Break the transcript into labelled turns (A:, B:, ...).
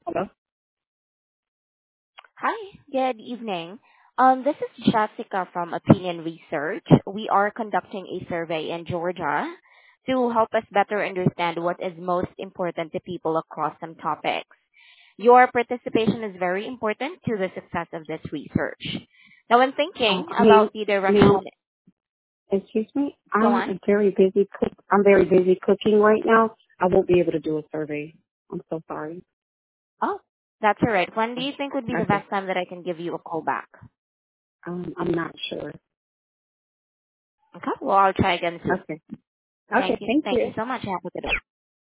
A: Hello?
B: Hi, good evening. This is Jessica from Opinion Research. We are conducting a survey in Georgia to help us better understand what is most important to people across some topics. Your participation is very important to the success of this research. Now, when thinking
A: Ma'am,
B: about the direction,
A: ma'am, excuse me.
B: go on.
A: I'm very busy cooking right now. I won't be able to do a survey. I'm so sorry.
B: Oh, that's all right. When do you think would be the
A: Okay.
B: best time that I can give you a call back?
A: I'm not sure.
B: Okay, well, I'll try again soon.
A: Okay. Okay. Thank
B: Thank you
A: you.
B: so much. Have a good one.